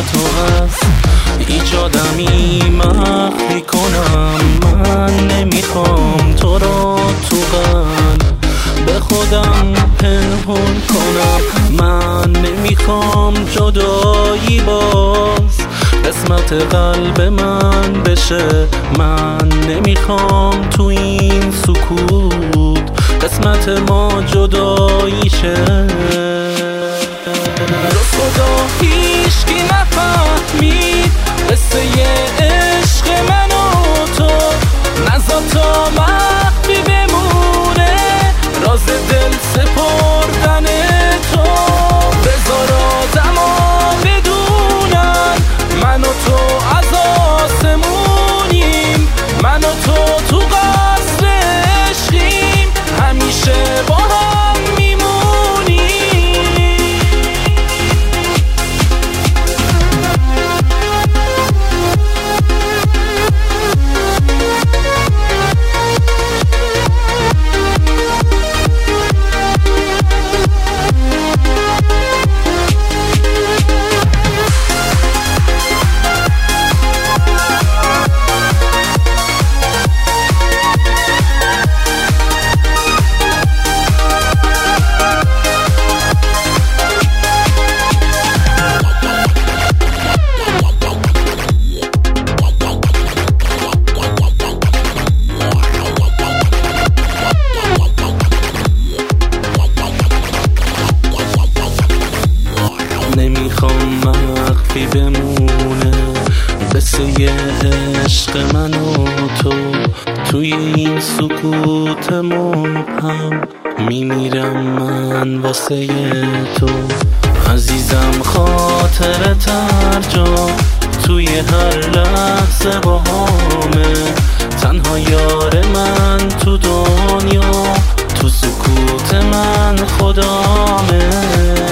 تو هست هیچ آدمی مخفی کنم. من نمیخوام تو رو تو قلب به خودم پنهون کنم. من نمیخوام جدایی باز قسمت قلب من بشه. من نمیخوام تو این سکوت قسمت ما جدایی شه. خدا هیچکی نفهمید قصه عشق من و تو. نزا تا مخفی بمونه راز دل سپردن تو. بذار آدما بدونن من و تو از آسمونیم. من و تو قصر عشقیم همیشه با هم میمونیم. نمیخوام مخفی بمونه قصه عشق من و تو. توی این سکوت مبهم میمیرم من واسه تو. عزیزم خاطرت هر جا توی هر لحظه با همه. تنها یار من تو دنیا تو سکوت من خدامه.